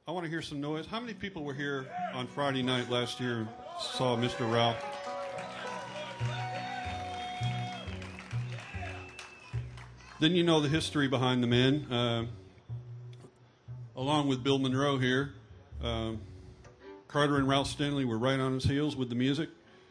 I want to hear some noise. How many people were here on Friday night last year and saw Mr. Ralph? Then you know the history behind the man. Along with Bill Monroe here, Carter and Ralph Stanley were right on his heels with the music.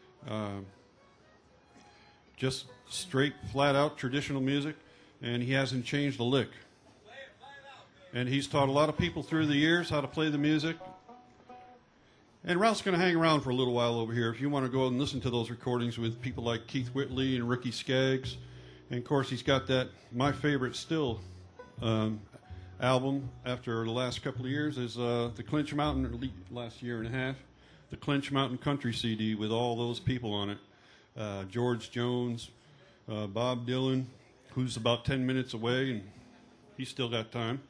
Just straight, flat-out traditional music, and he hasn't changed a lick. And he's taught a lot of people through the years how to play the music. And Ralph's going to hang around for a little while over here if you want to go and listen to those recordings with people like Keith Whitley and Ricky Skaggs. And, of course, he's got that, my favorite still, album after the last couple of years is the Clinch Mountain, last year and a half, the Clinch Mountain Country CD with all those people on it. George Jones, Bob Dylan, who's about 10 minutes away, and he's still got time.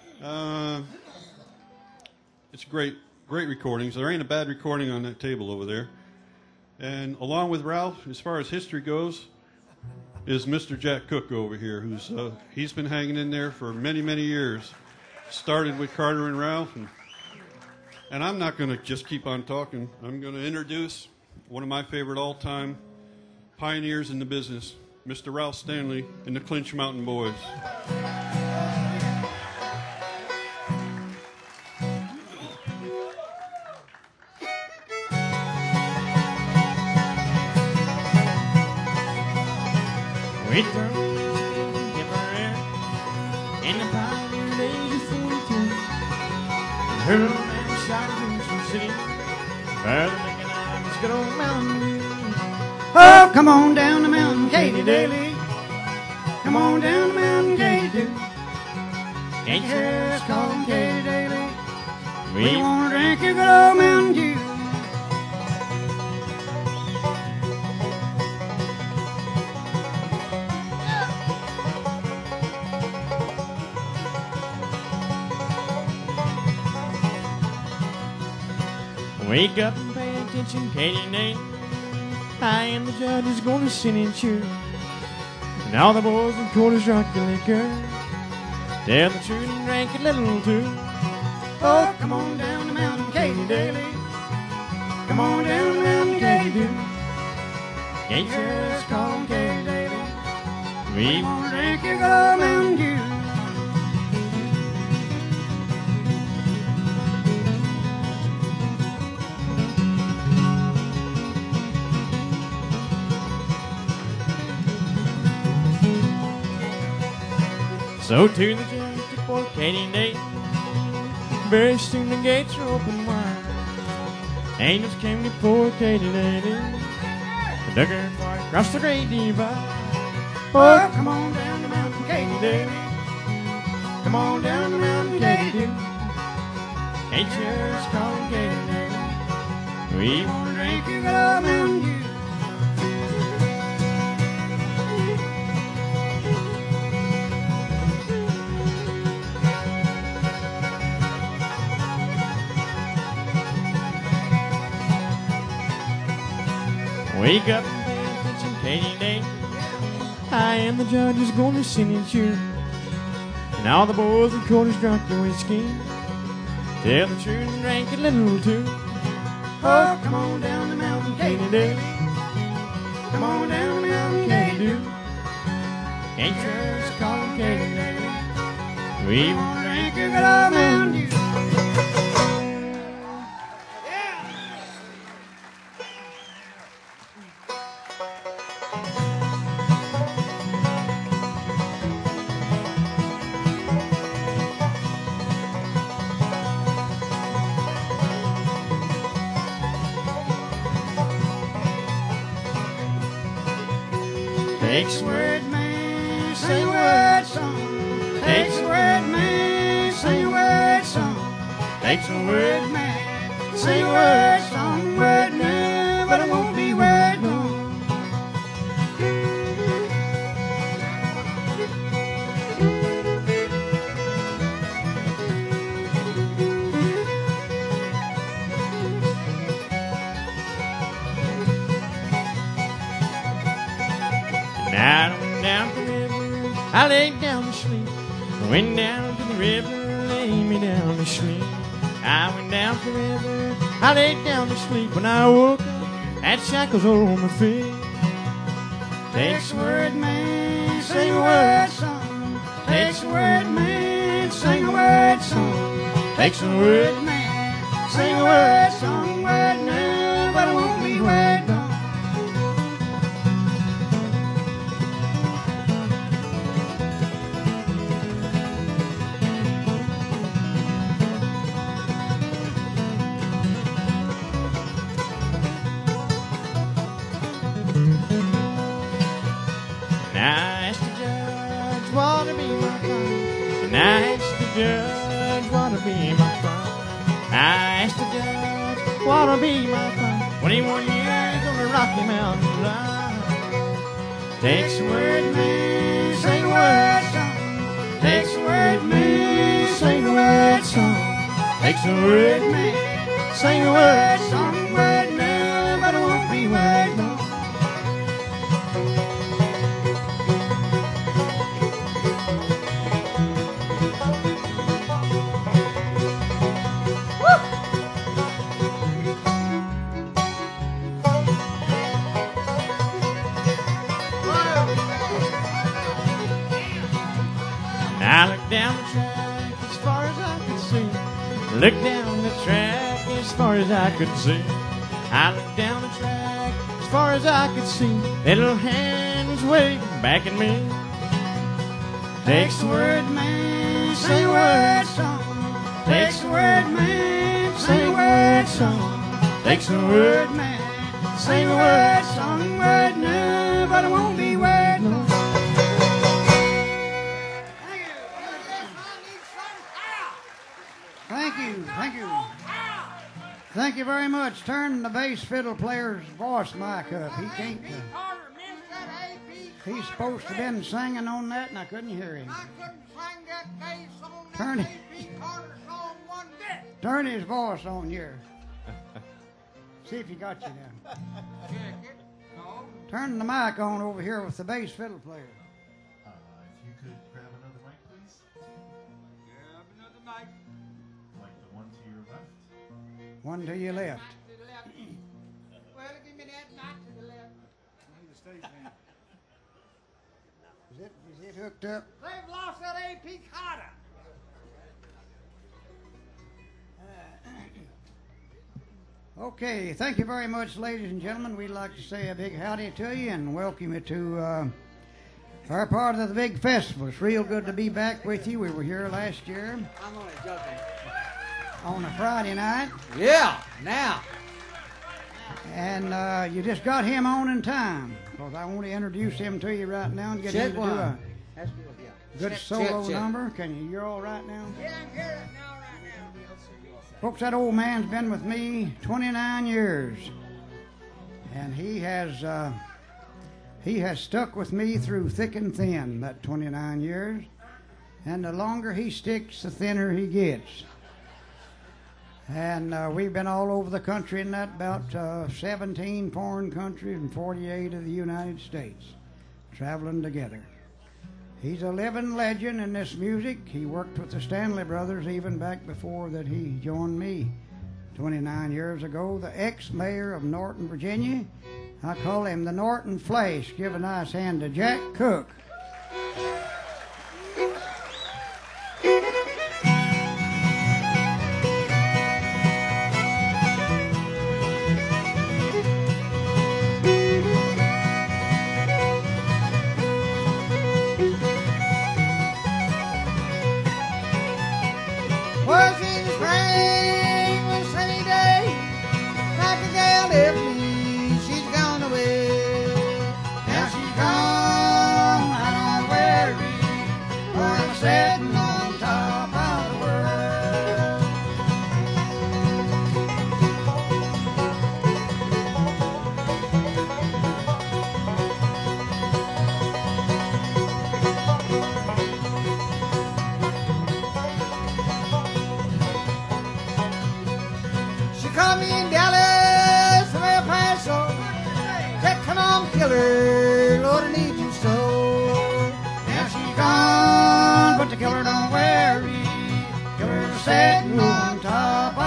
It's great recordings. There ain't a bad recording on that table over there. And along with Ralph, as far as history goes, is Mr. Jack Cook over here, who's he's been hanging in there for many, many years. Started with Carter and Ralph, and I'm not going to just keep on talking. I'm going to introduce one of my favorite all-time pioneers in the business, Mr. Ralph Stanley and the Clinch Mountain Boys. Wait for give her air in the pioneer days of 42. Her little man shot through some city, further than I was good old mountain view. Oh, come on down the mountain, Katy Daly. Come on down the mountain, Katy Doo. Ain't you Just call him Katy Daly. we We wanna drink your good old Mountain Dew. wake up and pay attention, Katie Nate. I am the judge is going to sit and chew. And all the boys in quarters rock the liquor. Tell the truth and drink a little too. Oh, come on down the mountain, Katy Daly. Come on down the mountain, Katy Doo. Ain't Just you call him Katy Daly. We we wanna drink your good old Mountain Dew. So to the judge to poor Katie Nate. Very soon the gates were open wide. Angels came to poor Katie Nate. The dug her far across the great divide. Oh, come on down the mountain, Katy Daly. Come on down the mountain, Katy Doo. Ain't you Just call him Katy Daly. we Wanna drink your good old Mountain Dew. wake up and pay attention, Katie Nate. I am the judge who's going to sin and cheer. And all the boys in quarters drunk the whiskey. Tell the truth and drink a little too. Oh, come on down the mountain, Katy Daly. Come on down the mountain, Katy Doo. Ain't you Just call him Katy Daly. we Wanna drink your good old Mountain Dew. takes Takes a word, man, sing a word song. Takes a word, man, sing a word song. takes a word. Word man, sing a word song. Word man, but it won't be word long. Now I went down to the river, I laid down to sleep. I went down to the river, lay me down to sleep. I went down to the river, I laid down to sleep. When I woke up, had shackles on my feet. Takes a word, man, sing a word song. Takes a word, man, sing a word song. Takes a word, man, sing a word song. Word now, but it won't be word long. And I asked the judge what'll be my fine. I asked the judge what'll be my fine. 21 years on the Rocky Mountain line. Takes a word, man, sing a word song. Takes a word, man, sing a word song. Takes a word, man, sing a word song. Word now, but it won't be word long. I looked down the track as far as I could see. Looked down the track as far as I could see. I looked down the track as far as I could see. That little hand was waving back at me. Takes a word, man, sing a word song. Takes a word, man, sing a word song. Takes a word, man, sing a word song. Word now, but it won't be word long. Thank you. Thank you very much. Turn the bass fiddle player's voice mic up. He can't. He's supposed to have been singing on that, and I couldn't hear him. I couldn't sing that bass on that A.P. Carter song one bit. Turn his voice on here. See if he got you now. Check it. No. Turn the mic on over here with the bass fiddle player. If you could grab another mic, please. Grab another mic. Like the one to your left. One to your left. To the left. Well, give me that mic to the left. Is it hooked up? They've lost that A.P. Carter. Okay, thank you very much, ladies and gentlemen. We'd like to say a big howdy to you and welcome you to our part of the big festival. It's real good to be back with you. We were here last year I'm only joking. on a Friday night, Yeah, now. and you just got him on in time, because I want to introduce him to you right now and get him to do a That's good, yeah. good Check, solo check. number. You're all right now? Yeah, I'm here now, right now. Folks, that old man's been with me 29 years, and he has stuck with me through thick and thin, that 29 years, and the longer he sticks, the thinner he gets. And we've been all over the country in that, about 17 foreign countries and 48 of the United States, traveling together. He's a living legend in this music. He worked with the Stanley Brothers even back before that he joined me 29 years ago. The ex-mayor of Norton, Virginia. I call him the Norton Flash. Give a nice hand to Jack Cook. Was in the spring, one sunny day, like a gal left me, she's gone away. Now she's gone, I don't worry, for I'm sitting on top of the world. She called me in Dallas from El Paso. Said, come on, killer, Lord, I need you so. Now she's gone, but the killer don't worry. Killer's sitting on top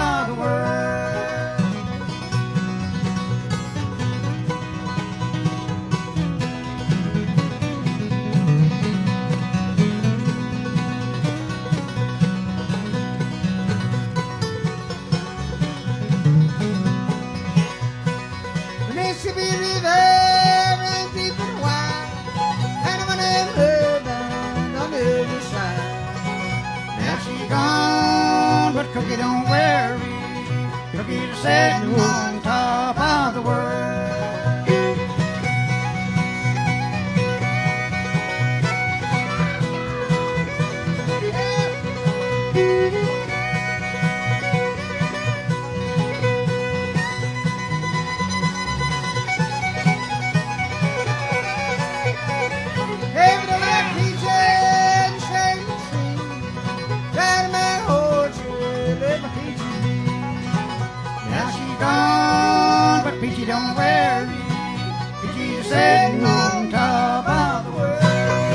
she's gone, but Cookie don't worry. Cookie's sitting on top of the world. Peachy don't worry, Peachy's sitting on top of the world.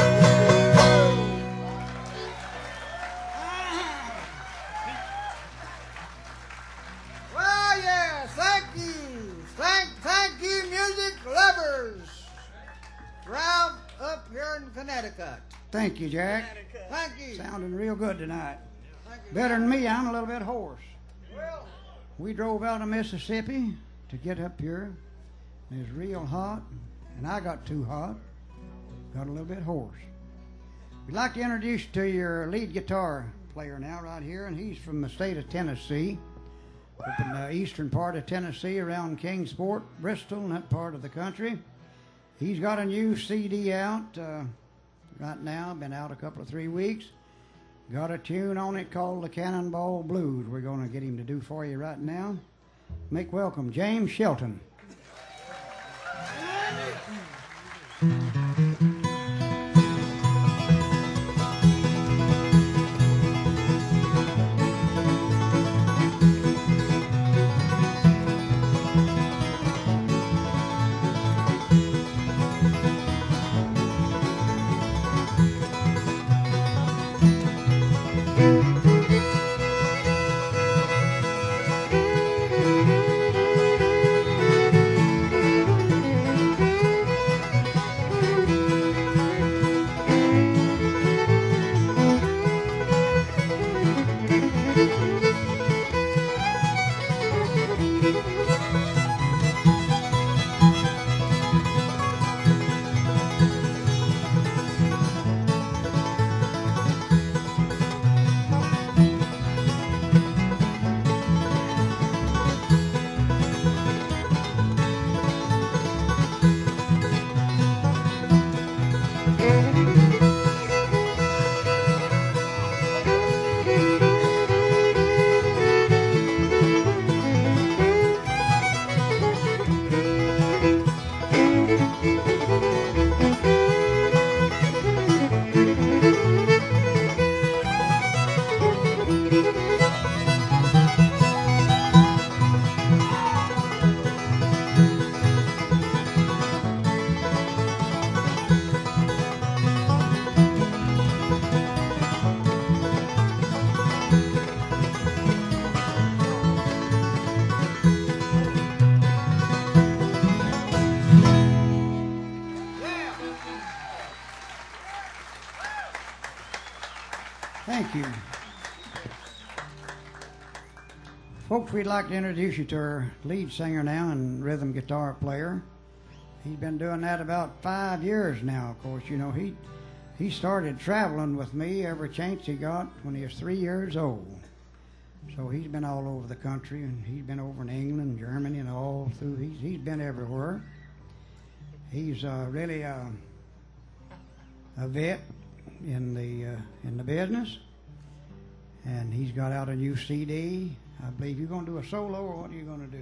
Well, yes, thank you. Thank you, music lovers. Throughout up here in Connecticut. Thank you, Jack. Thank you. Sounding real good tonight. Thank you. Better than me, I'm a little bit hoarse. Well, We drove out of Mississippi to get up here. It was real hot, and I got too hot. Got a little bit hoarse. We'd like to introduce you to your lead guitar player now, right here, and he's from the state of Tennessee, up in the eastern part of Tennessee, around Kingsport, Bristol, and that part of the country. He's got a new CD out right now, been out a couple of 3 weeks. Got a tune on it called the Cannonball Blues. We're going to get him to do for you right now. Make welcome James Shelton. Thank you. Folks, we'd like to introduce you to our lead singer now and rhythm guitar player. He's been doing that about 5 years now. Of course, you know, he started traveling with me every chance he got when he was 3 years old. So he's been all over the country, and he's been over in England, Germany, and all through. He's been everywhere. He's really a vet in the business, and he's got out a new CD. I believe you're going to do a solo, or what are you going to do?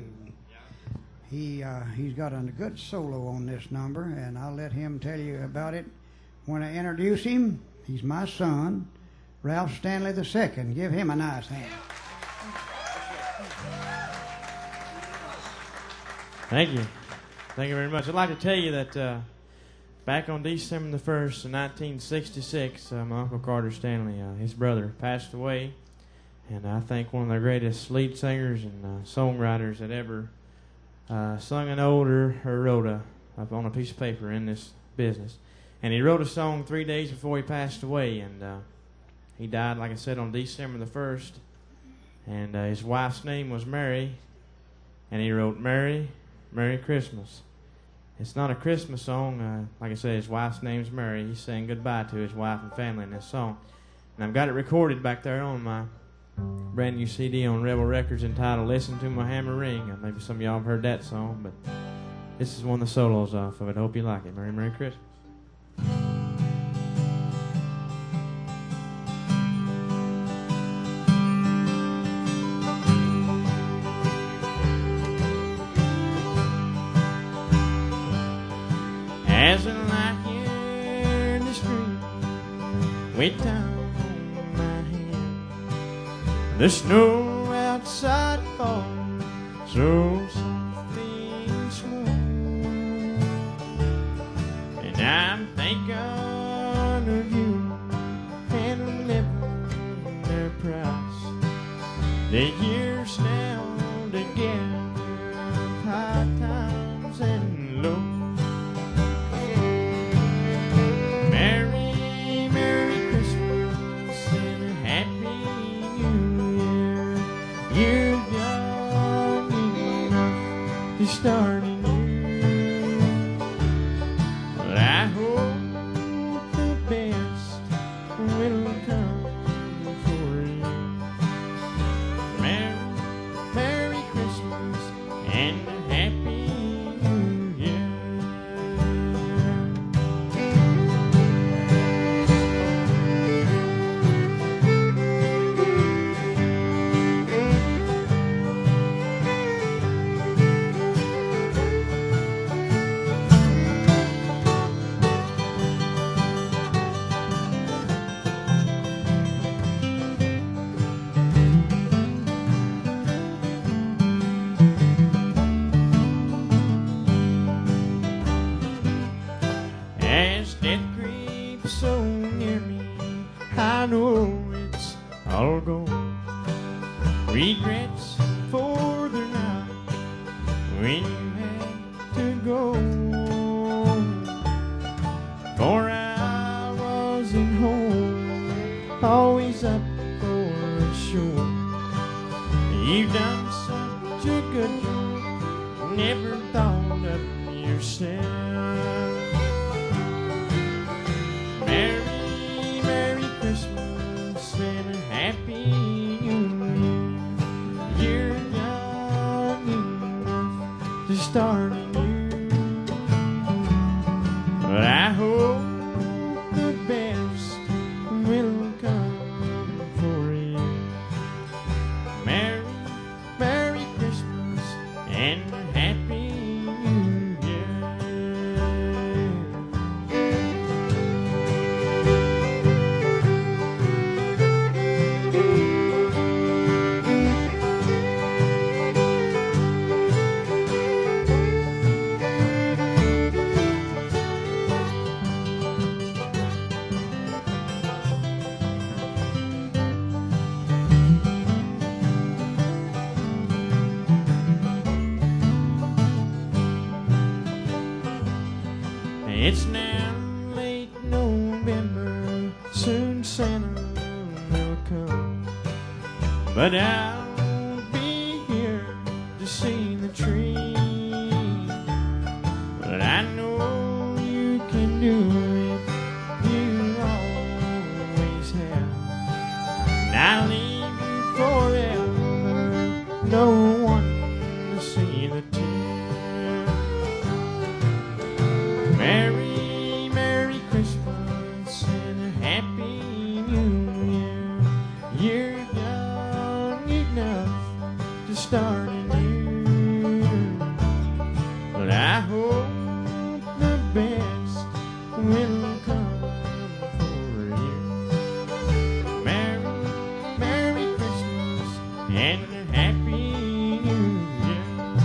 He's got a good solo on this number, and I'll let him tell you about it when I introduce him. He's my son, Ralph Stanley II. Give him a nice hand. Thank you. Thank you very much. I'd like to tell you that back on December the 1st, 1966, my Uncle Carter Stanley, his brother, passed away. And I think one of the greatest lead singers and songwriters that ever sung a note or wrote up on a piece of paper in this business. And he wrote a song 3 days before he passed away. And he died, like I said, on December the 1st. And his wife's name was Mary. And he wrote, Merry Christmas. It's not a Christmas song. Like I said, his wife's name's Mary. He's saying goodbye to his wife and family in this song. And I've got it recorded back there on my brand new CD on Rebel Records entitled Listen to My Hammer Ring. Maybe some of y'all have heard that song, but this is one of the solos off of it. Hope you like it. Merry, Merry Christmas. As I lie here in the street, weight down on my hand, the snow outside falls so softly and slow, and I'm thinking of you and I'm living their price. The years now together, high times and low. Merry, Merry Christmas and a Happy New Year. You're young enough to start anew. Well, I hope the best will come for you. Merry, Merry Christmas and a Happy New Year. As death creeps so near me, I know it's all gone. Regrets for the night when you had to go. For I wasn't home, always up for sure. You've done such a good job, never thought of yourself. Merry, Merry Christmas and a Happy New Year. You're young enough to start anew. But I hope the best will come for you. Merry, Merry Christmas and a Happy New Year. It's now late November, soon Santa will come, but I'll be here to see the tree. But I know you can do it, you always have, and I'll leave you forever, no one to see the tear. Merry, Merry Christmas and a Happy New Year. You're young enough to start anew. But I hope the best will come for you. Merry, Merry Christmas and a Happy New Year.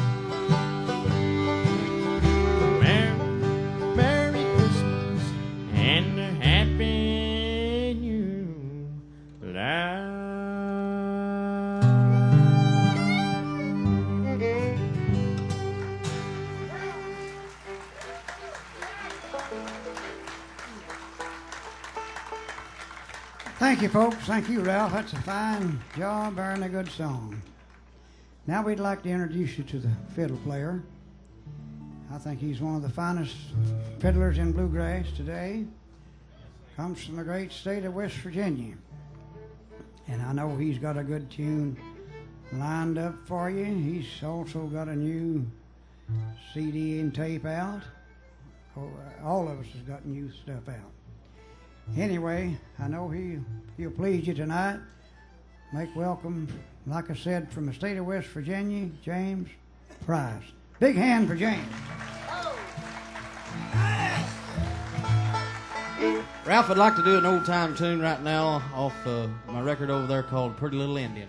Merry Christmas and a Happy New Life. Thank you, folks. Thank you, Ralph. That's a fine job and a good song. Now we'd like to introduce you to the fiddle player. I think he's one of the finest fiddlers in bluegrass today. Comes from the great state of West Virginia. And I know he's got a good tune lined up for you. He's also got a new CD and tape out. All of us has got new stuff out. Anyway, I know he'll please you tonight. Make welcome, like I said, from the state of West Virginia, James Price. Big hand for James. Ralph, I'd like to do an old-time tune right now off my record over there called Pretty Little Indian.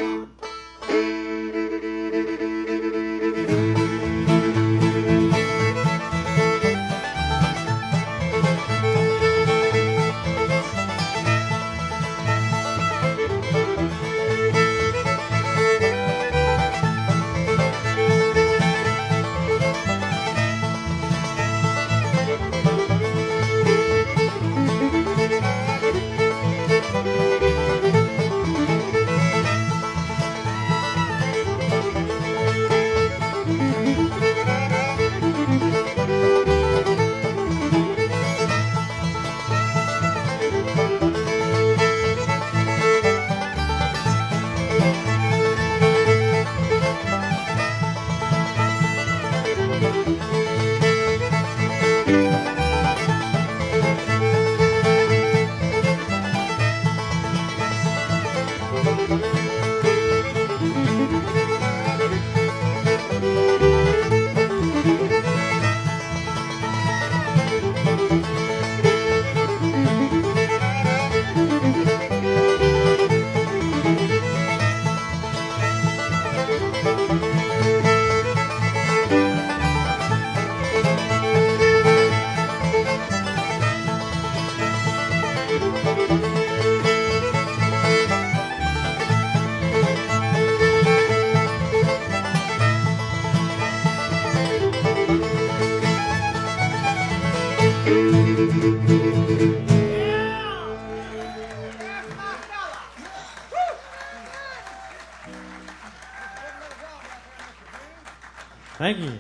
Thank you.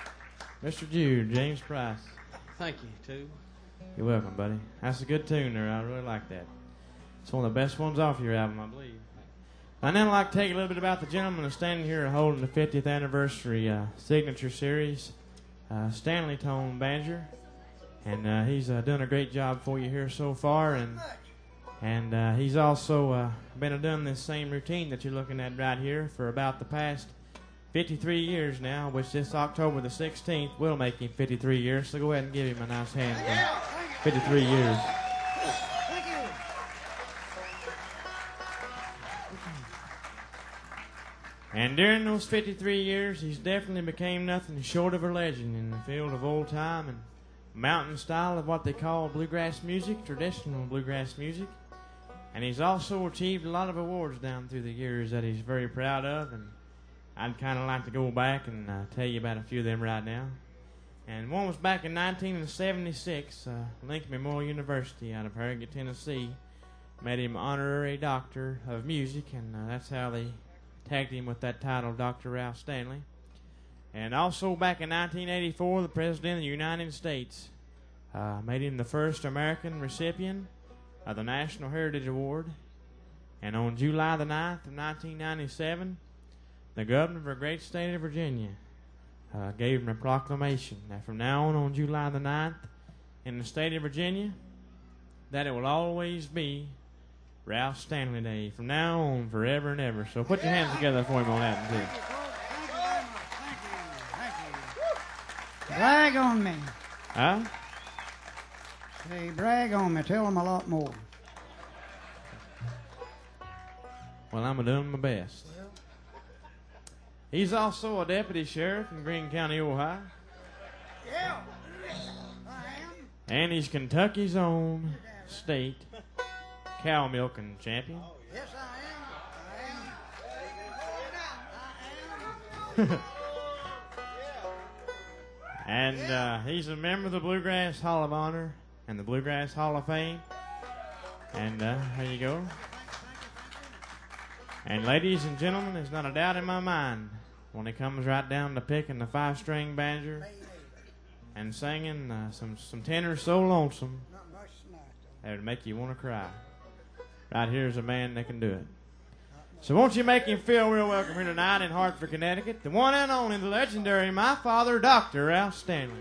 Mr. Jude, James Price. Thank you, too. You're welcome, buddy. That's a good tune there. I really like that. It's one of the best ones off your album, I believe. I'd now like to tell you a little bit about the gentleman that's standing here holding the 50th anniversary signature series, Stanley Tone Banjer. And he's done a great job for you here so far. And he's also been doing this same routine that you're looking at right here for about the past 53 years now, which this October the 16th will make him 53 years. So go ahead and give him a nice hand for 53 years. Thank you. And during those 53 years, he's definitely became nothing short of a legend in the field of old time and mountain style of what they call bluegrass music, traditional bluegrass music. And he's also achieved a lot of awards down through the years that he's very proud of, and I'd kind of like to go back and tell you about a few of them right now. And one was back in 1976, Lincoln Memorial University out of Harrogate, Tennessee. Made him honorary doctor of music, and that's how they tagged him with that title, Dr. Ralph Stanley. And also back in 1984, the President of the United States made him the first American recipient of the National Heritage Award. And on July the 9th of 1997, the governor of our great state of Virginia gave him a proclamation that from now on July the 9th, in the state of Virginia, that it will always be Ralph Stanley Day from now on, forever and ever. So put your hands together for him on that one, too. Brag on me. Huh? Say, brag on me. Tell them a lot more. Well, I'm doing my best. He's also a deputy sheriff in Greene County, Ohio. Yeah, I am. And he's Kentucky's own state cow milking champion. Yes, I am. And he's a member of the Bluegrass Hall of Honor and the Bluegrass Hall of Fame. And there you go. And ladies and gentlemen, there's not a doubt in my mind when it comes right down to picking the 5-string banjo and singing some tenor so lonesome that would make you want to cry. Right here's a man that can do it. So won't you make him feel real welcome here tonight in Hartford, Connecticut? The one and only, the legendary, my father, Dr. Ralph Stanley.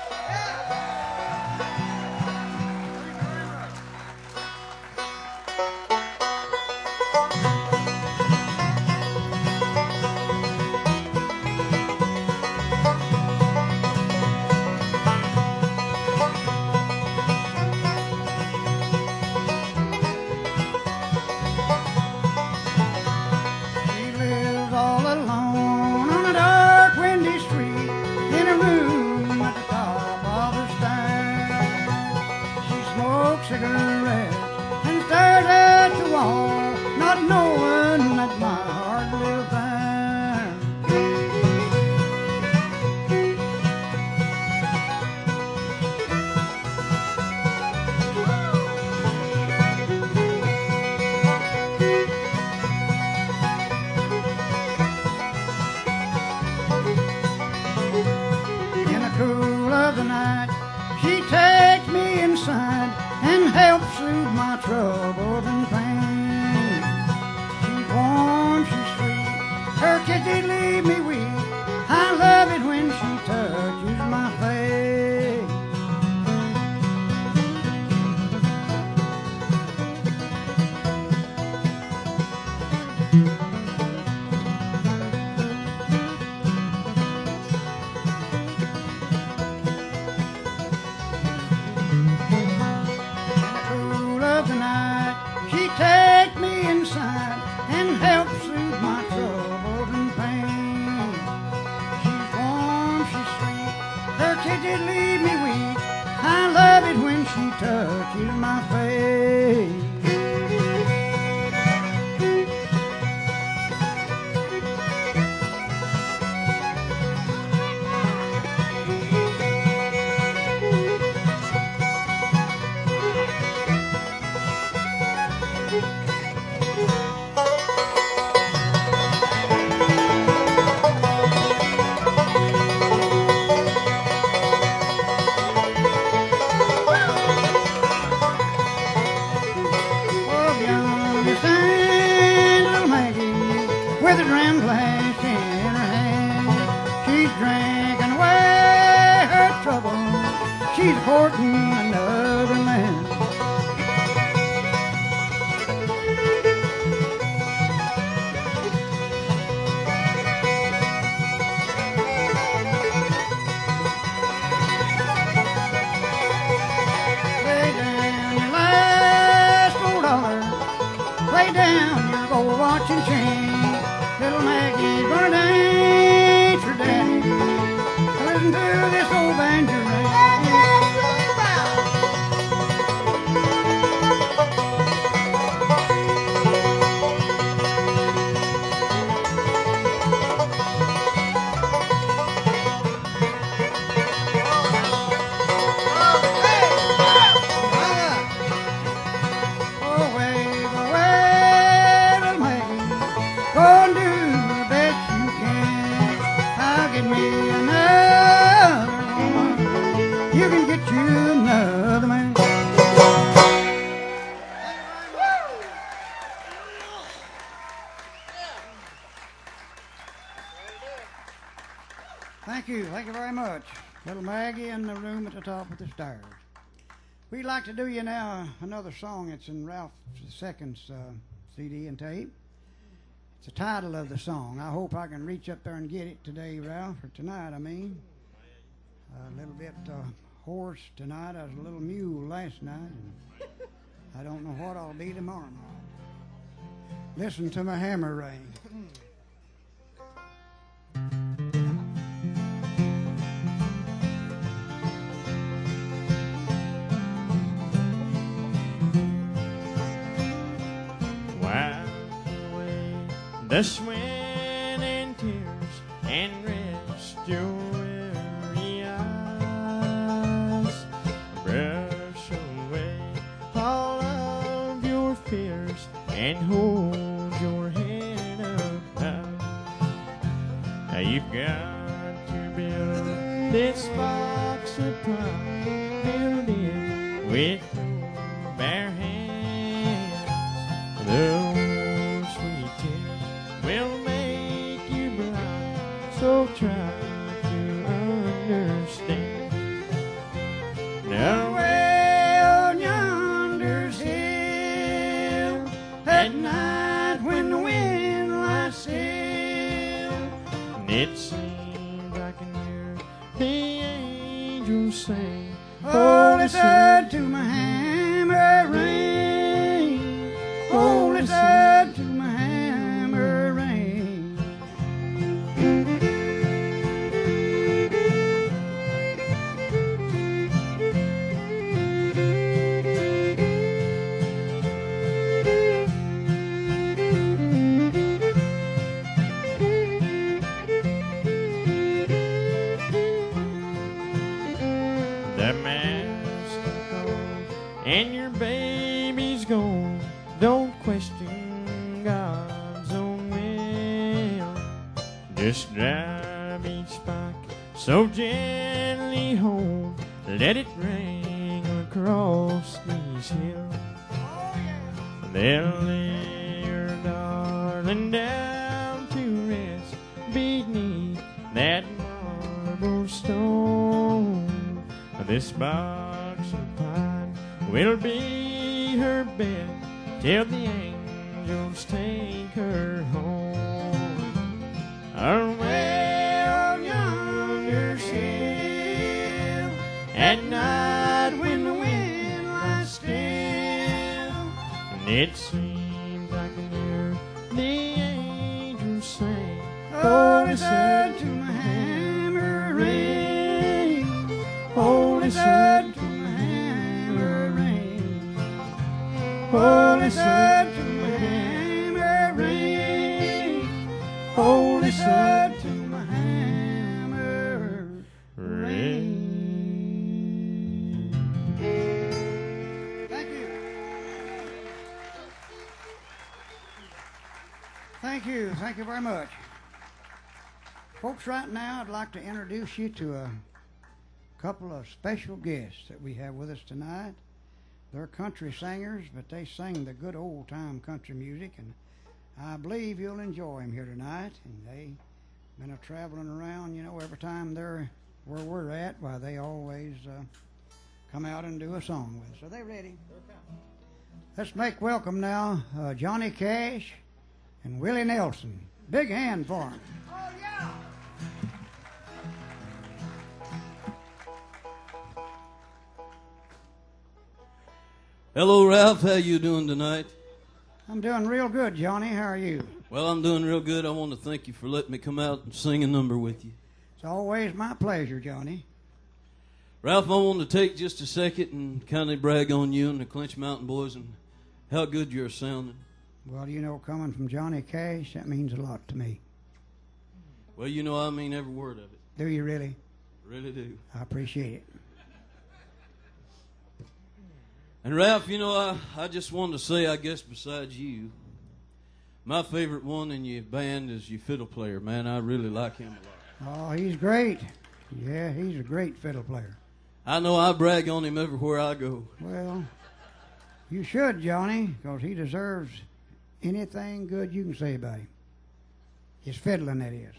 Thank you very much. Little Maggie in the room at the top of the stairs. We'd like to do you now another song. It's in Ralph II's CD and tape. It's the title of the song. I hope I can reach up there and get it today, Ralph, or tonight, I mean. A little bit hoarse tonight. I was a little mule last night, and I don't know what I'll be tomorrow night. Listen to my hammer ring. The sweat and tears and rest your weary eyes. Brush away all of your fears and hold your head up high. Now you've got to build this box of pride, build it with your bare hands. will make you blind. So try to understand. Now Away on yonder's hill, at night when the wind lies still, and it seems I can hear the angels sing. oh, listen to my hammer ring. Oh, listen to my hammer ring. The master's gone and your baby's gone. Don't question God's own will. Just drive each spike so gently home. Let it ring across these hills. They'll lay your darling down to rest beneath that marble stone. This box of pine will be her bed till the angels take her home. Away on yonder hill, at night when the wind lies still, and it seems I can hear the angels sing. Oh, listen to my hammer ring. Oh, listen to my hammer ring. Oh, listen to my hammer ring. Oh, listen to my hammer ring. Thank you. Thank you. Thank you very much. Folks, right now I'd like to introduce you to a couple of special guests that we have with us tonight. They're country singers, but they sing the good old-time country music, and I believe you'll enjoy them here tonight. And they've been traveling around, you know, every time they're where we're at, why they always come out and do a song with us. Are they ready? Let's make welcome now Johnny Cash and Willie Nelson. Big hand for them. Oh, yeah! Hello, Ralph. How you doing tonight? I'm doing real good, Johnny. How are you? Well, I'm doing real good. I want to thank you for letting me come out and sing a number with you. It's always my pleasure, Johnny. Ralph, I want to take just a second and kind of brag on you and the Clinch Mountain Boys and how good you're sounding. Well, you know, coming from Johnny Cash, that means a lot to me. Well, you know I mean every word of it. Do you really? Really do. I appreciate it. And Ralph, you know, I just wanted to say, I guess besides you, my favorite one in your band is your fiddle player, man. I really like him a lot. Oh, he's great. Yeah, he's a great fiddle player. I know I brag on him everywhere I go. Well, you should, Johnny, because he deserves anything good you can say about him. His fiddling, that is.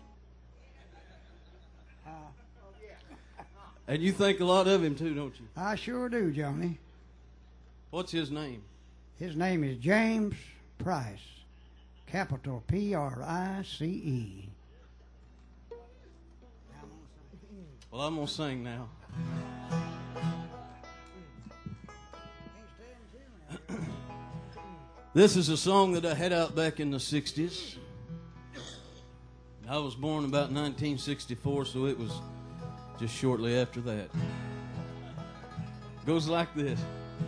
And you think a lot of him too, don't you? I sure do, Johnny. What's his name? His name is James Price, capital P-R-I-C-E. Well, I'm going to sing now. This is a song that I had out back in the 60s. I was born about 1964, so it was just shortly after that. Goes like this.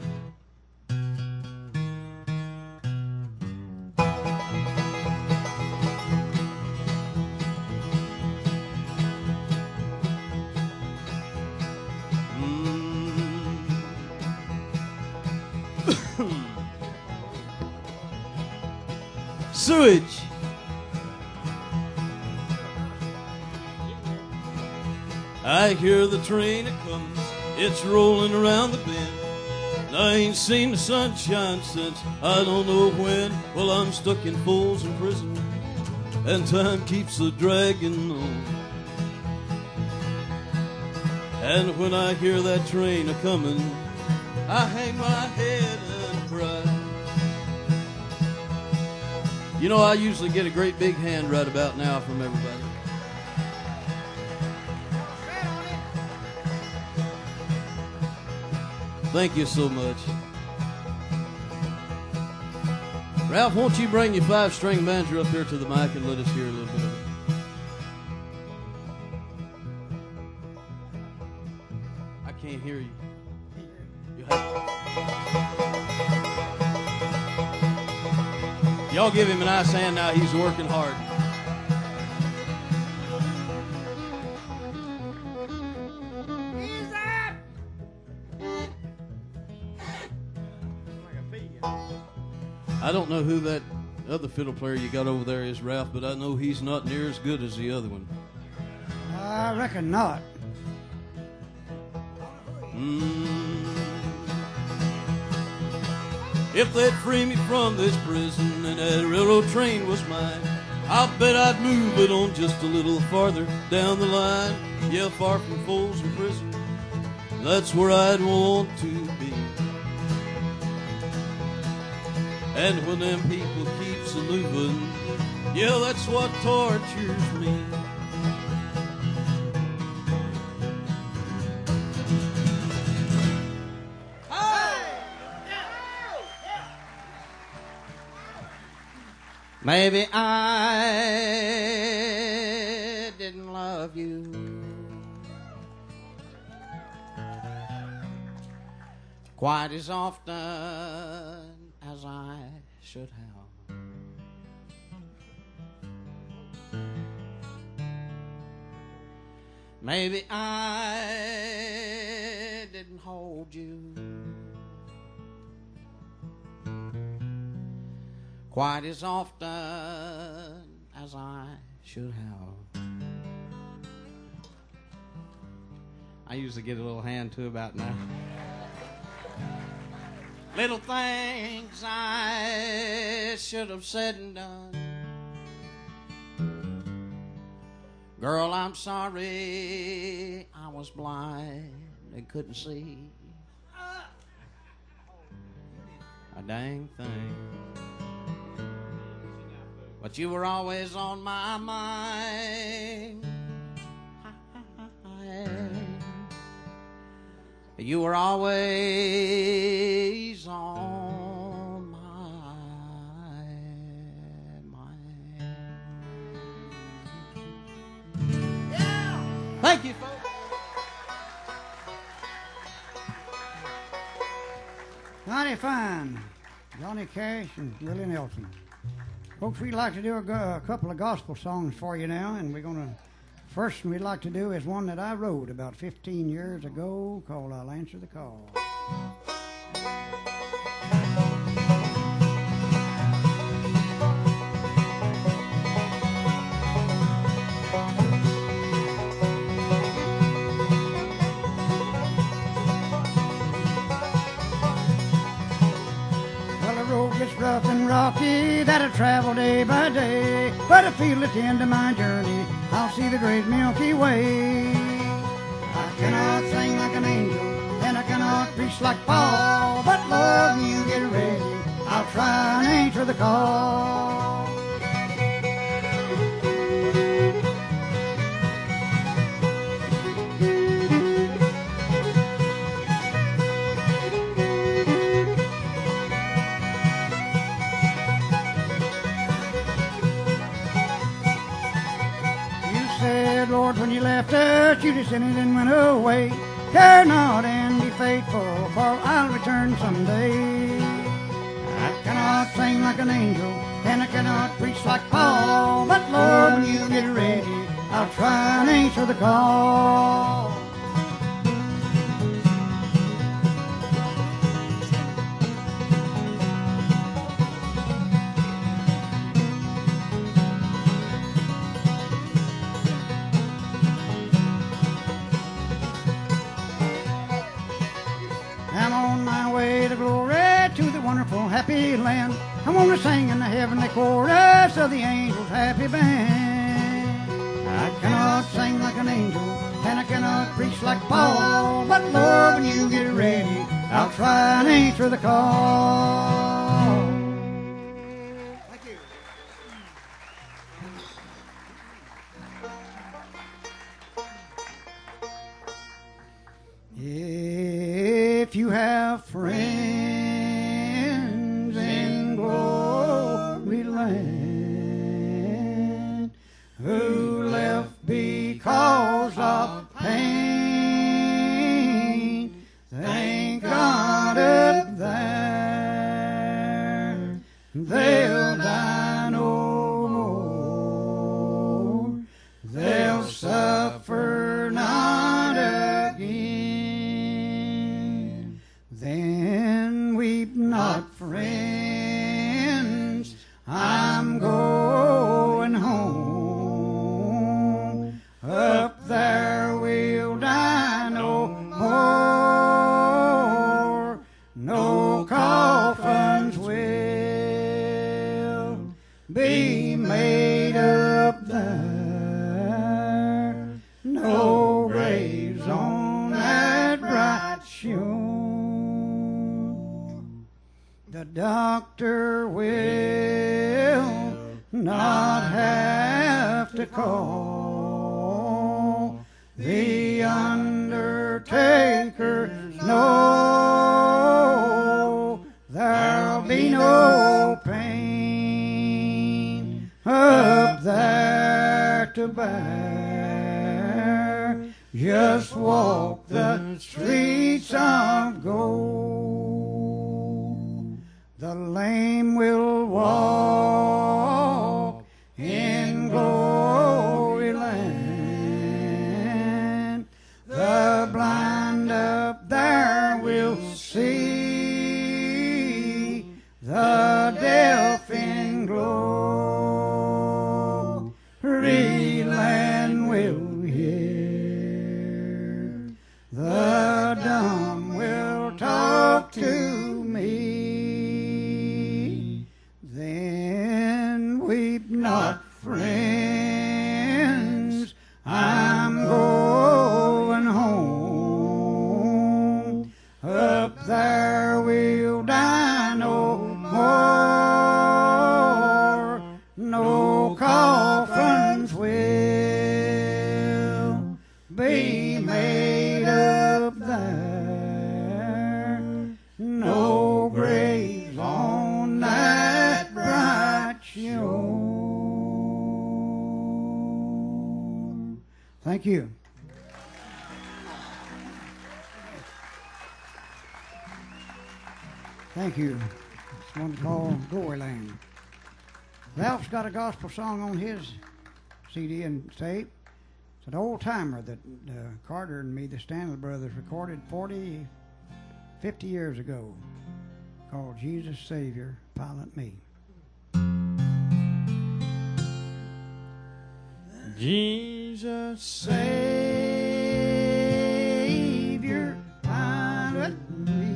Sewage. I hear the train a comes, it's rolling around the bend. I ain't seen the sunshine since I don't know when. Well, I'm stuck in fools in prison. and time keeps a dragging on. And when I hear that train a-comin', I hang my head and cry. You know, I usually get a great big hand right about now from everybody. Thank you so much. Ralph, won't you bring your 5-string banjo up here to the mic and let us hear a little bit of it? I can't hear you. Y'all give him a nice hand now. He's working hard. I don't know who that other fiddle player you got over there is, Ralph, but I know he's not near as good as the other one. I reckon not. If they'd free me from this prison and that railroad train was mine, I'll bet I'd move it on just a little farther down the line. Yeah, far from Folsom Prison, that's where I'd want to be. And when them people keeps a-moving, yeah, that's what tortures me. Maybe I didn't love you quite as often as I should have. Maybe I didn't hold you quite as often as I should have. I usually get a little hand too about now. Little things I should have said and done. Girl, I'm sorry I was blind and couldn't see a dang thing. But you were always on my mind. You were always on my mind. Yeah. Thank you, folks. Mighty fine. Johnny Cash and Willie Nelson. Folks, we'd like to do a couple of gospel songs for you now, and first one we'd like to do is one that I wrote about 15 years ago called I'll Answer the Call. It's rough and rocky that I travel day by day, but I feel at the end of my journey I'll see the great Milky Way. I cannot sing like an angel and I cannot preach like Paul, but Lord, when you get ready, I'll try and answer the call. Lord, when you left us, you descended and went away. Care not and be faithful, for I'll return someday. I cannot sing like an angel, and I cannot preach like Paul, but Lord, when you get ready, I'll try and answer the call. Wonderful, happy land. I want to sing in the heavenly chorus of of the angels' happy band. I cannot sing like an angel, and I cannot preach like Paul, but Lord, when you get ready, I'll try and answer the call. Thank you. If you have friends in glory land who left because of pain, thank God up there they'll die no more. They'll suffer not again. Then weep not, friends, I'm going home. Up there we'll die no more. No coffins will be made up there. No graves on that bright shore. The doctor will not have to call. The undertaker, no, there'll be no pain up there to bear. Just walk the streets of gold. The lame will walk in glory land. The blind up there will see. The deaf in glory land will hear. The dumb will talk to me. Then weep not, friends, I'm going home. Up there we'll die no more. No coffins will be made up there. No graves on that bright shore. Thank you. Thank you. It's one called Glory Land. Ralph's got a gospel song on his CD and tape. It's an old timer that Carter and me, the Stanley Brothers, recorded 50 years ago, called Jesus Savior, Pilot Me. Jesus Savior, pilot me.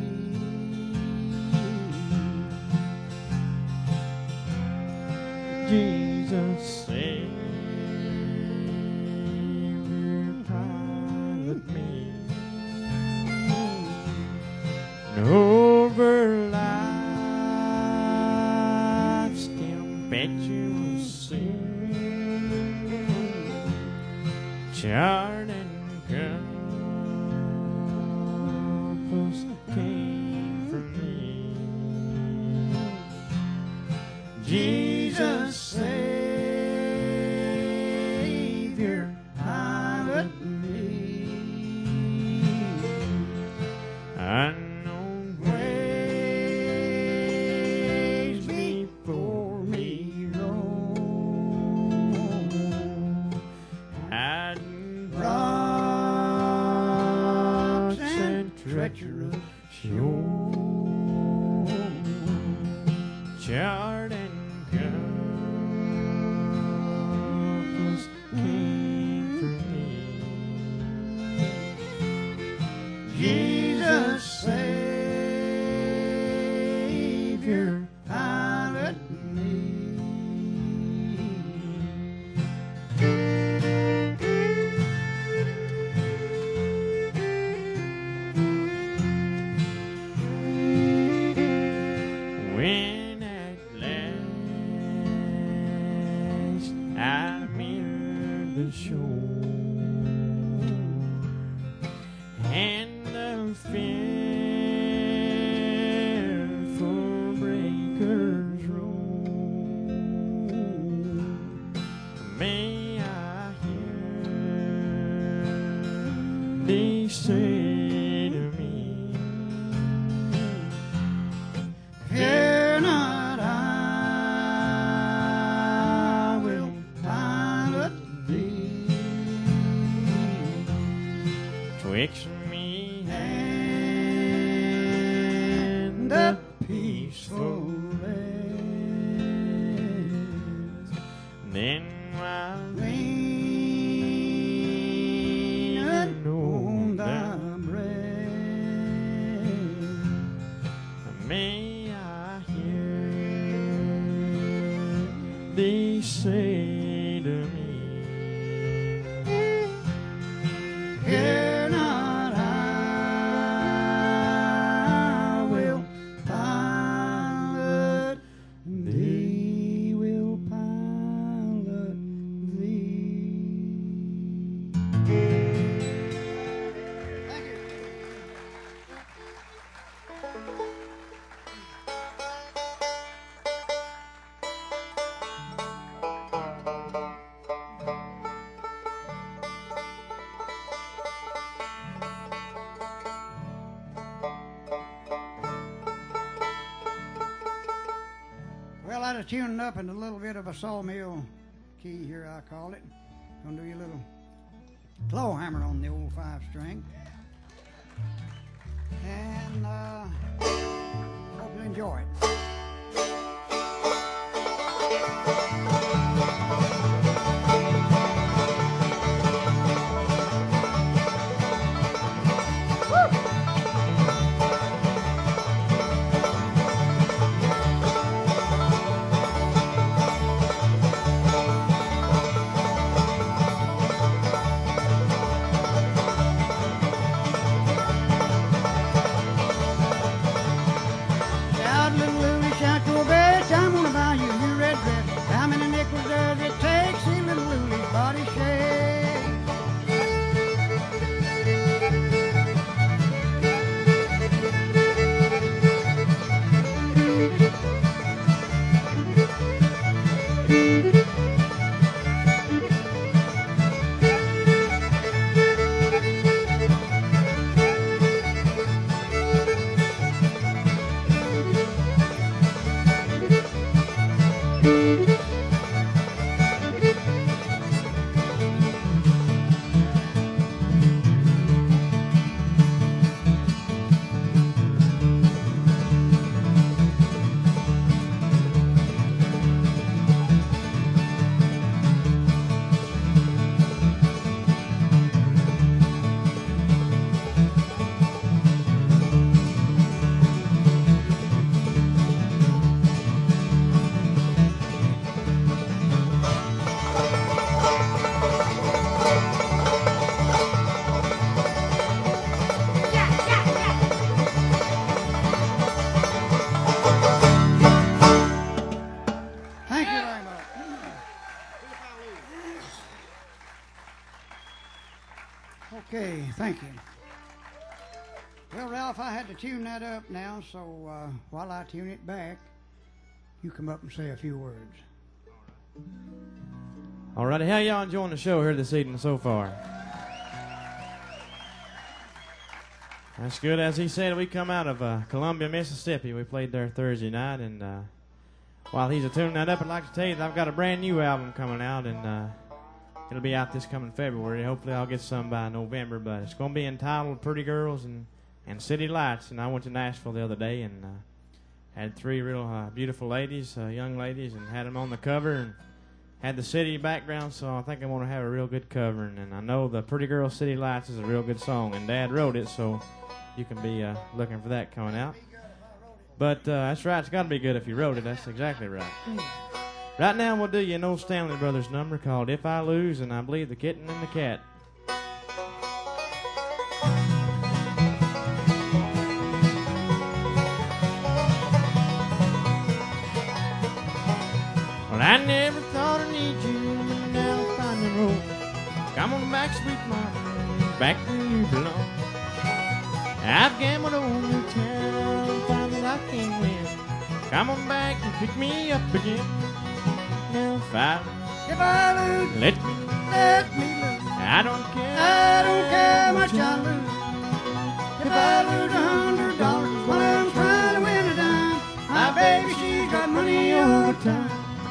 Jesus Savior, pilot me over life's tempestuous sea, charred and compass came for me. Jesus Savior, pilot me. Unknown ways before me roam, hiding rocks and treacherous shore, charred and compass came for me. Jesus Savior, pilot me. the shore. And the fearful breakers roll. May I hear thee say to me, Fear not, I will pilot thee. twixt me And the peaceful rest. then while Leaning on thy breast. may I hear thee say to me, Fear not, I will pilot thee, will pilot thee. Thank you. Well, I'd have tuned up in a little bit of a sawmill key here, I call it. Gonna do you a little claw hammer on the old 5-string. And hope you enjoy it. Shout, little Louie, shout your best. I'm gonna buy you a new red dress. How many nickels does it take? See little Louie's body shake. Thank you very much. Okay, thank you. Well, Ralph, I had to tune that up now, so while I tune it back, you come up and say a few words. alrighty, how y'all enjoying the show here this evening so far? That's good. As he said, we come out of Columbia, Mississippi. We played there Thursday night, and while he's tuning that up, I'd like to tell you that I've got a brand new album coming out, and it'll be out this coming February. Hopefully I'll get some by November, but it's going to be entitled Pretty Girls and City Lights. And I went to Nashville the other day and had 3 real beautiful ladies, young ladies, and had them on the cover and had the city background, so I think I'm going to have a real good covering. And I know the Pretty Girls City Lights is a real good song, and Dad wrote it, so you can be looking for that coming out. But that's right, it's got to be good if you wrote it. That's exactly right. Right now we'll do you an old Stanley Brothers number called If I Lose, and I believe the Kitten and the Cat. Well, I never thought I'd need you, but now I finally wrote back, sweet mama, back where you belong. I've gambled on your town, found that I can't win. Come on back and pick me up again. Now if I lose, let me, let me lose. I don't care. I don't care much I lose. If I lose $100 while I'm trying to win a dime, my baby, she's got money all the time.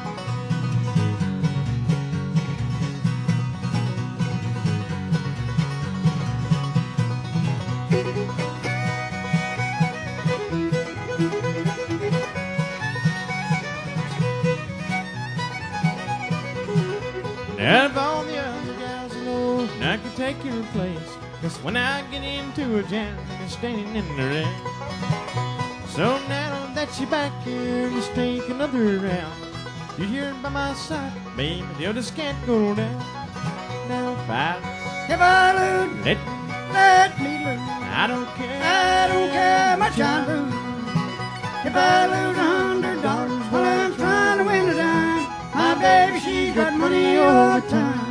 Out of all the other gals alone, I could take your place. Cause when I get into a jam, you're standing in the rain. So now that you're back here, let's take another round. You're here by my side, baby, the others can't go down. Now If I lose, let me lose. I don't care. I don't care much I lose. If I lose $100 while I'm trying to win a dime, my baby, she's got money all the time.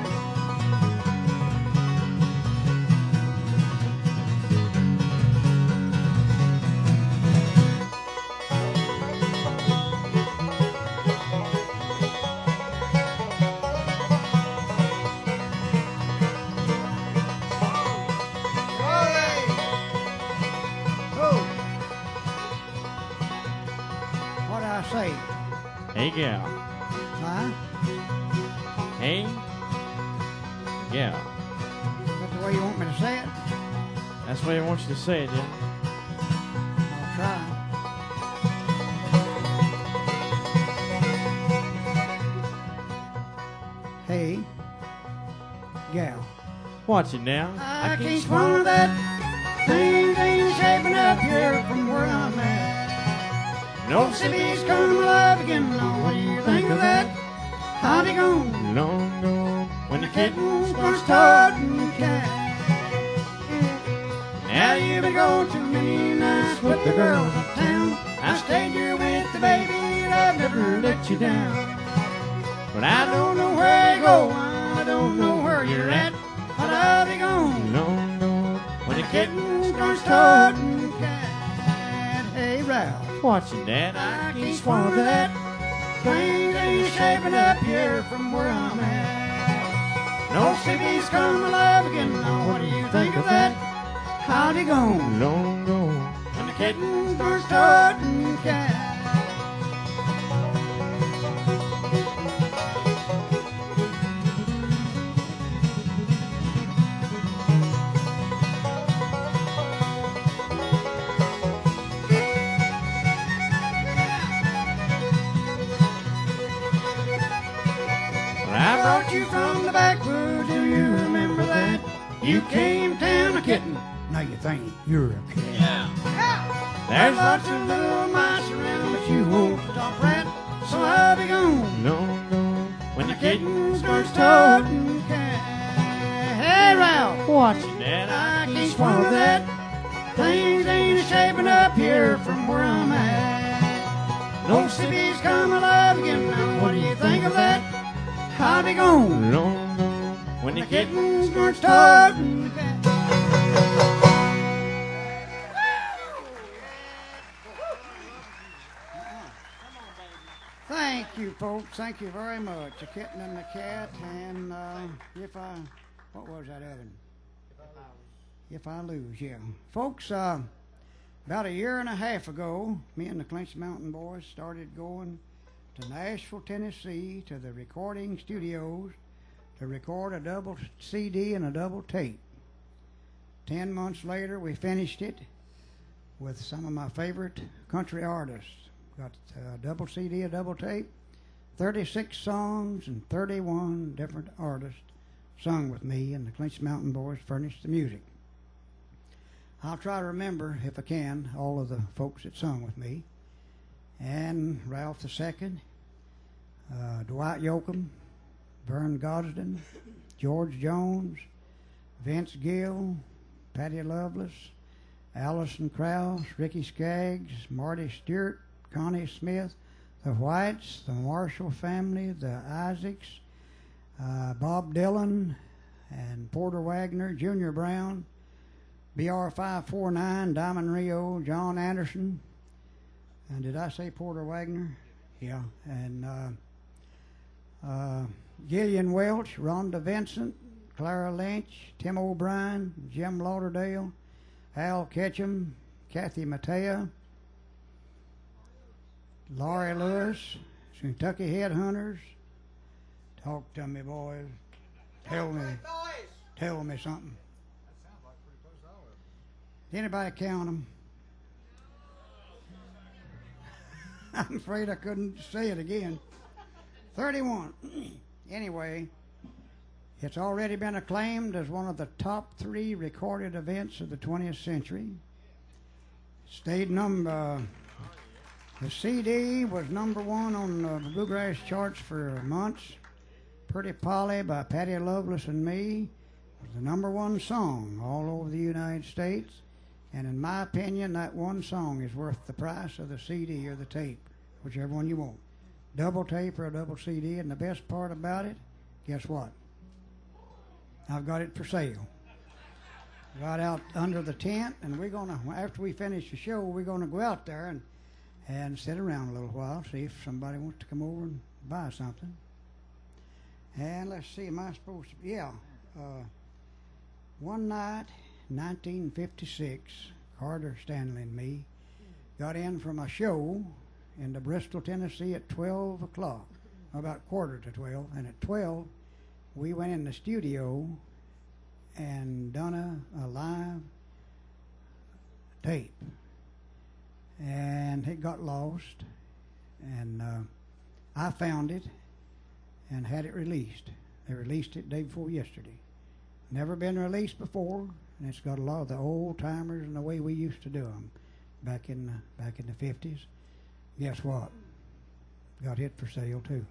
What I say? Hey, gal. Huh? Hey, gal. That's the way you want me to say it? That's the way I want you to say it, yeah. I'll try. Hey, gal. Watch it now. I can't swallow that. Things ain't shaping up here from where I'm at. No City's come alive again. Now, what do you think of that? Howdy gone? long gone when the Kittens kittens gonna first start started. and cat. Now Now you've been going too many nights with the girls uptown. I stayed here with the baby and I've never let you down. But I I don't know where you go, I don't know where you're at, but I'll be gone. long gone when the kittens gonna first start started. and cat. Hey, Ralph, Watching that, I can't swallow that. Things ain't shaping up here from where I'm at. No city's come alive again. Now what do you think of that? Howdy gone? long gone when the Kittens gonna start and cat. I brought you from the backwoods, do you remember that? You came down a kitten, now you think you're a cat. There's lots of little mice around, but you won't stop rat, so I'll be gone. long gone when the Kittens kittens gonna first start started. and cat. Hey, Ralph, Watching that, I can't swallow that. Things ain't shaping up here from where I'm at. No city's come alive again, now what do you think of that? Howdy gone? long gone when the The kittens kittens gonna start and cat. Thank you, folks. Thank you very much. The kitten and the cat, and what was that other one? If I lose, yeah. Folks, about a year and a half ago, me and the Clinch Mountain Boys started going to Nashville, Tennessee, to the recording studios to record a double CD and a double tape. 10 months later, we finished it with some of my favorite country artists. Got a double CD, a double tape, 36 songs, and 31 different artists sung with me, and the Clinch Mountain Boys furnished the music. I'll try to remember, if I can, all of the folks that sung with me. And Ralph II, Dwight Yoakam, Vern Gosden, George Jones, Vince Gill, Patty Loveless, Allison Krauss, Ricky Skaggs, Marty Stewart, Connie Smith, the Whites, the Marshall family, the Isaacs, Bob Dylan, and Porter Wagner, Junior Brown, BR 549, Diamond Rio, John Anderson, and did I say Porter Wagner? Yeah, and Gillian Welch, Rhonda Vincent, Clara Lynch, Tim O'Brien, Jim Lauderdale, Al Ketchum, Kathy Matea, Laurie Lewis, Kentucky Headhunters. Talk to me, boys. Tell me something. Anybody count them? I'm afraid I couldn't say it again. 31. Anyway, it's already been acclaimed as one of the top 3 recorded events of the 20th century. Stayed number. The CD was number 1 on the bluegrass charts for months. Pretty Polly by Patty Loveless and me was the number 1 song all over the United States. And in my opinion, that one song is worth the price of the CD or the tape, whichever one you want. Double tape or a double CD. And the best part about it, guess what? I've got it for sale. Got out under the tent, and we're going to, after we finish the show, we're going to go out there and sit around a little while, see if somebody wants to come over and buy something. And let's see, am I supposed to? Yeah. One night, 1956, Carter Stanley and me got in from a show in Bristol, Tennessee at 12 o'clock, about quarter to 12. And at 12, we went in the studio and done a live tape. And it got lost. And I found it and had it released. They released it day before yesterday. Never been released before, and it's got a lot of the old timers and the way we used to do them back in the 50s. Guess what? Got it for sale too.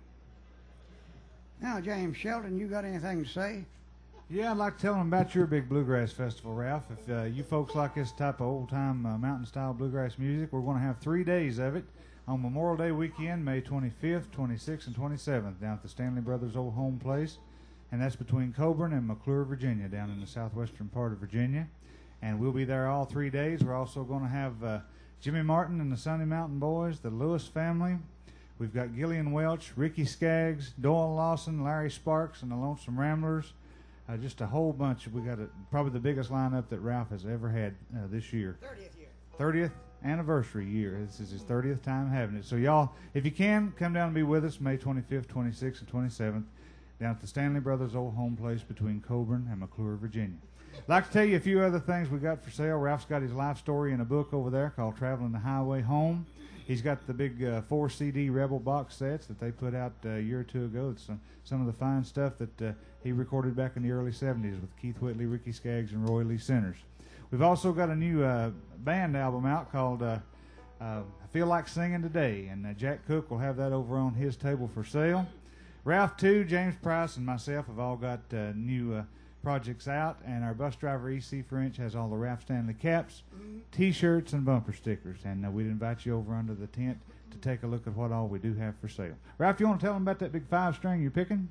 Now, James Shelton, you got anything to say? Yeah, I'd like to tell them about your big bluegrass festival, Ralph. If you folks like this type of old-time mountain-style bluegrass music, we're going to have 3 days of it on Memorial Day weekend, May 25th, 26th, and 27th, down at the Stanley Brothers' old home place. And that's between Coburn and McClure, Virginia, down in the southwestern part of Virginia. And we'll be there all 3 days. We're also going to have Jimmy Martin and the Sunny Mountain Boys, the Lewis family. We've got Gillian Welch, Ricky Skaggs, Doyle Lawson, Larry Sparks, and the Lonesome Ramblers. Just a whole bunch. We got probably the biggest lineup that Ralph has ever had this year. 30th year. 30th anniversary year. This is his 30th time having it. So y'all, if you can, come down and be with us May 25th, 26th, and 27th down at the Stanley Brothers' old home place between Coburn and McClure, Virginia. I'd like to tell you a few other things we got for sale. Ralph's got his life story in a book over there called Traveling the Highway Home. He's got the big 4 CD Rebel box sets that they put out a year or two ago. It's some of the fine stuff that he recorded back in the early 70s with Keith Whitley, Ricky Skaggs, and Roy Lee Centers. We've also got a new band album out called I Feel Like Singing Today, and Jack Cook will have that over on his table for sale. Ralph, too, James Price, and myself have all got new projects out, and our bus driver, E.C. French, has all the Ralph Stanley caps, T-shirts, and bumper stickers. And we'd invite you over under the tent to take a look at what all we do have for sale. Ralph, you want to tell them about that big 5-string you're picking?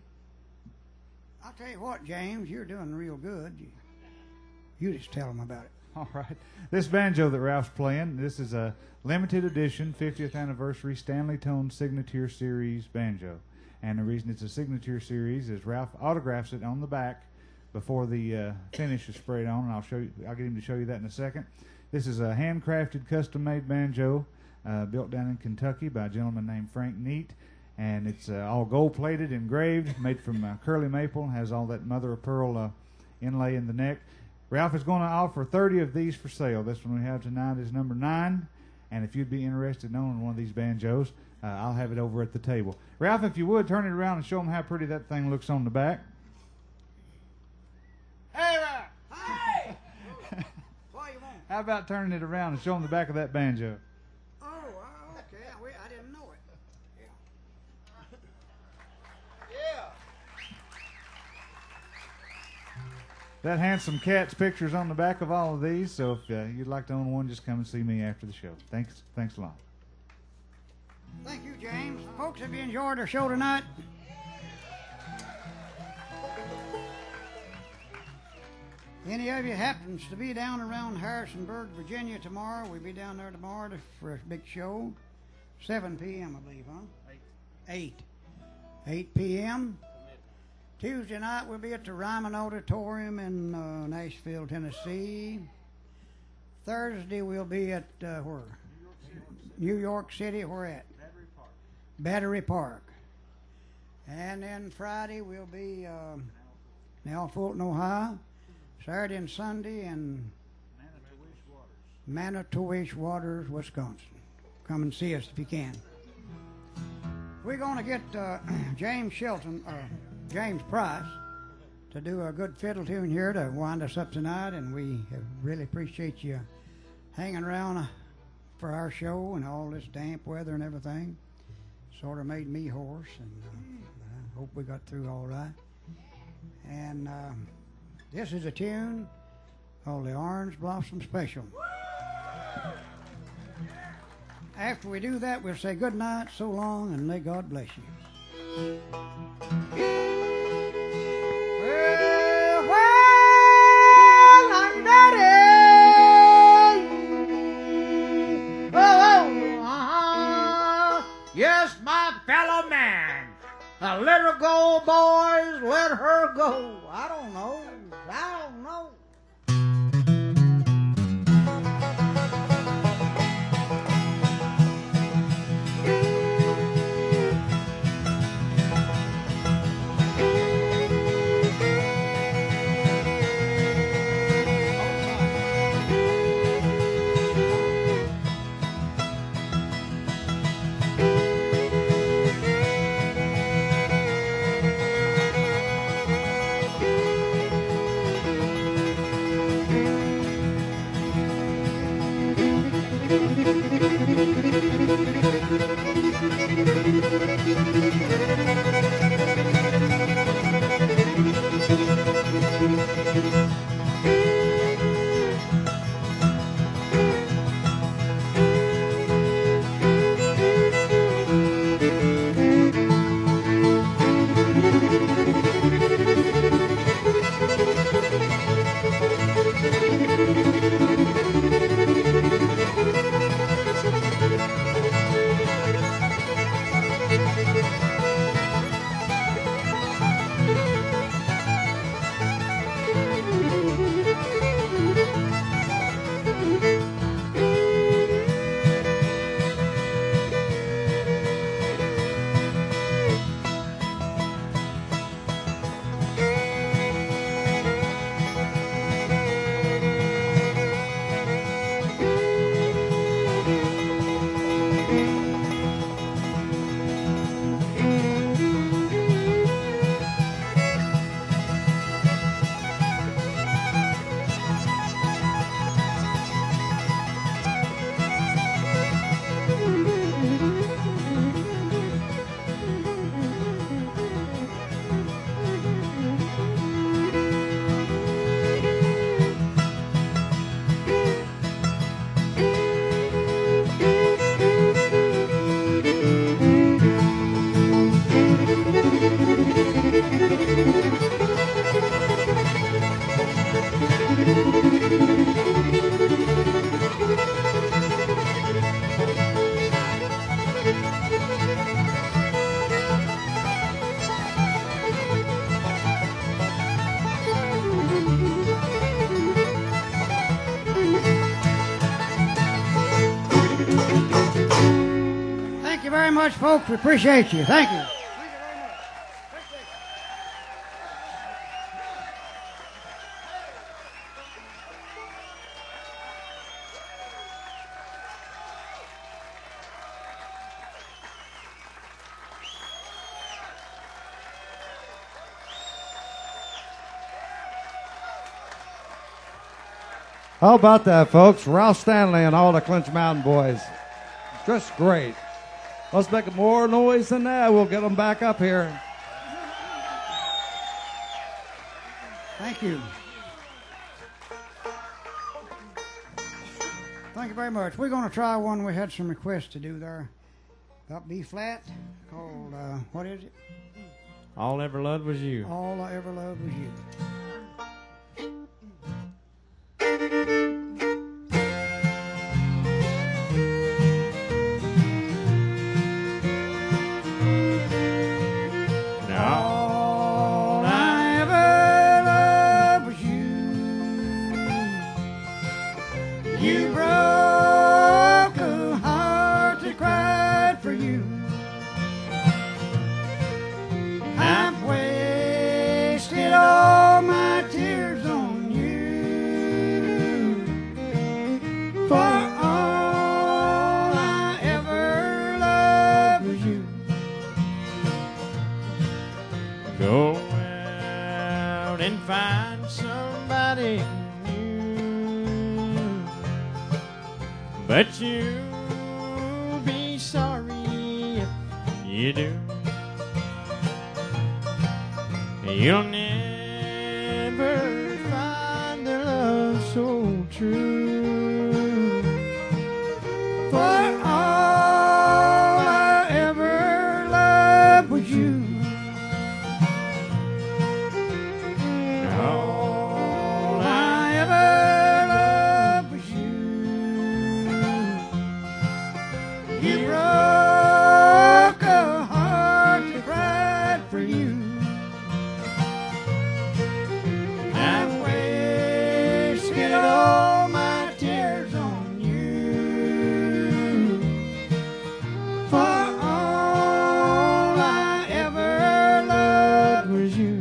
I'll tell you what, James, you're doing real good. You just tell them about it. All right. This banjo that Ralph's playing, this is a limited edition 50th anniversary Stanley Tone Signature Series banjo. And the reason it's a Signature Series is Ralph autographs it on the back before the finish is sprayed on, and I'll get him to show you that in a second. This is a handcrafted, custom-made banjo built down in Kentucky by a gentleman named Frank Neat, and it's all gold-plated, engraved, made from curly maple, has all that mother-of-pearl inlay in the neck. Ralph is going to offer 30 of these for sale. This one we have tonight is number 9, and if you'd be interested in owning one of these banjos, I'll have it over at the table. Ralph, if you would, turn it around and show them how pretty that thing looks on the back. Hey, Ralph! Hey! What you want? How about turning it around and showing the back of that banjo? Oh, okay. I didn't know it. Yeah. That handsome cat's picture's on the back of all of these, so if you'd like to own one, just come and see me after the show. Thanks a lot. Thank you, James. Folks, have you enjoyed our show tonight? Any of you happens to be down around Harrisonburg, Virginia tomorrow, we'll be down there tomorrow for a big show. 7 p.m., I believe, huh? 8 p.m. Tuesday night, we'll be at the Ryman Auditorium in Nashville, Tennessee. Thursday, we'll be at where? New York City. Where at? Battery Park. And then Friday, we'll be in Fulton, Ohio. Saturday and Sunday in Manitowish Waters, Wisconsin. Come and see us if you can. We're going to get James Price to do a good fiddle tune here to wind us up tonight, and we really appreciate you hanging around for our show and all this damp weather and everything. Sort of made me hoarse, and I hope we got through all right. And this is a tune called the Orange Blossom Special. After we do that, we'll say good night, so long, and may God bless you. Well, I'm ready. Yes, my fellow man. The little gold boys, let her go. I don't know. Thank you very much, folks. We appreciate you. Thank you. How about that, folks? Ralph Stanley and all the Clinch Mountain Boys. Just great. Let's make more noise than that. We'll get them back up here. Thank you. Thank you very much. We're going to try one we had some requests to do there. Got B flat called, what is it? All I ever loved was you. All I Ever Loved Was You. out and find somebody new. But you'll be sorry if you do. You'll never find a love so true. For all I ever loved was you. All I ever loved was you. You broke a heart that cried for you. I've wasted all my tears on you. For all I ever loved was you.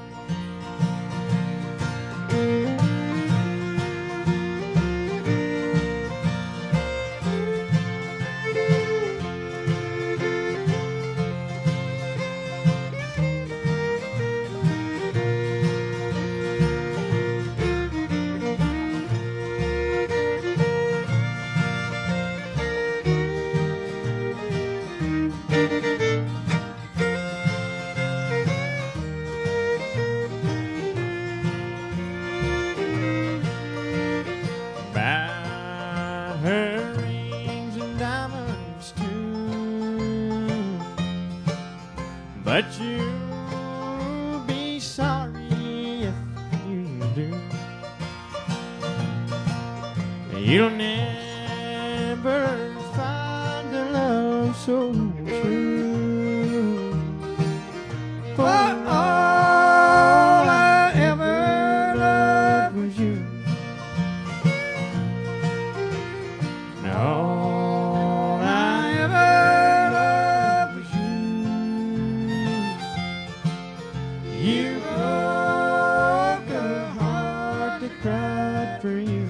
Buy her rings and diamonds too, but you'll be sorry if you do. You'll never find a love so true. For all I ever loved was you. All I ever loved was you. You broke a heart that cried for you.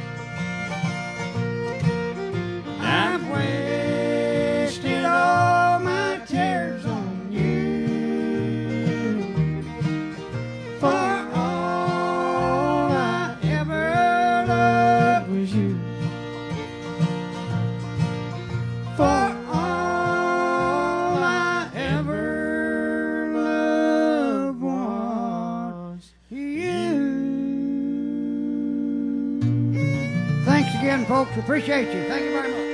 I've wasted all my tears on you. For all I ever loved was you. For all I ever loved was you. Thanks again, folks. Appreciate you. Thank you very much.